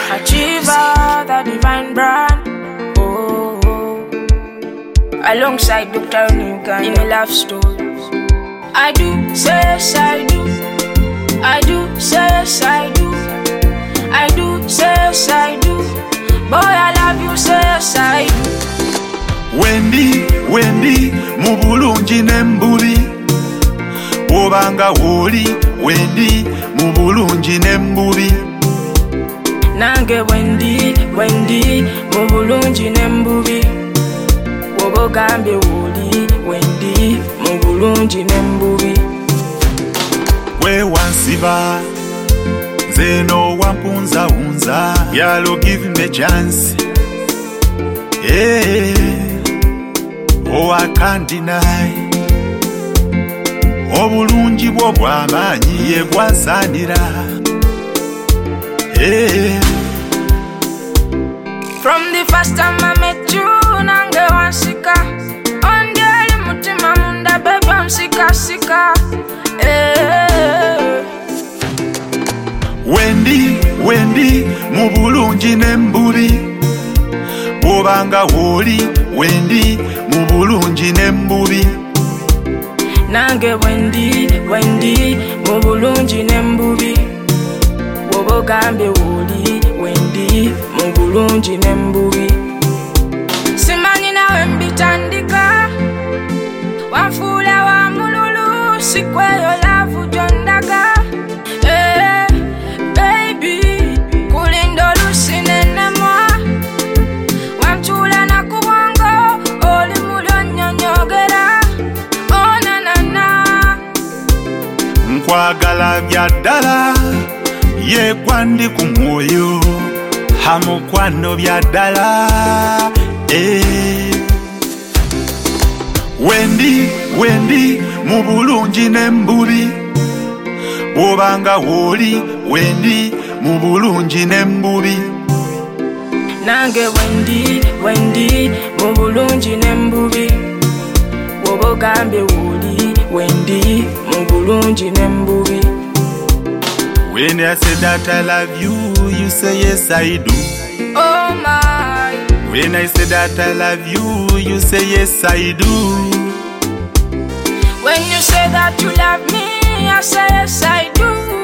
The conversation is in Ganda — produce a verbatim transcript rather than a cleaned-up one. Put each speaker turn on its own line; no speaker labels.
Achiever, the divine brand. Oh, oh. Alongside Doctor Newgan in a love story. I do, say yes, I do. I do, say yes, I do. I do, say yes, I do. Boy, I love you, say yes, I do.
Wendy, Wendy, mu bulungi n'embubi. Obanga woli, Wendy, mu bulungi n'embubi.
Nange Wendy, Wendy, mu bulungi n'embubi. Wobogambe woli, Wendy, mu bulungi n'embubi.
We wansiba, zeno wampunza unza. Yalo, give me a chance. Hey, oh, I can't deny. Obulungi bwo bw'amaanyi ye bwasaanira. Hey.
From the first time I met you, nange wansika. Ondyali mutima munda baby nsika sika. Hey.
Wendy, Wendy, mu bulungi n'embubi. Bw'obanga woli, Wendy, mu bulungi n'embubi.
Nange Wendy, Wendy, mu bulungi n'embubi. Wobogambe woli, Wendy, mu bulungi n'embubi. Simanyi nawe mbitandika. Wanfuula wa mululu, sikweyo laavu gyondaga. Eh, baby, kulinda olusi n'ennemwa. Wantula na ku bwongo, oli muli onnyonnyogera. Oh na na na.
Nkwagala bya ddala, ye gwandi ku mwoyo. Hamukwano bya ddala. Eh. Wendy, Wendy, mu bulungi n'embubi. Bw'obanga woli, Wendy, mu bulungi n'embubi.
Nange Wendy, Wendy, mu bulungi n'embubi. Wobogambe woli, Wendy, mu bulungi n'embubi.
When I say that I love you, you say yes I do.
Oh my.
When I say that I love you, you say yes I do.
When you say that you love me, I say yes I do.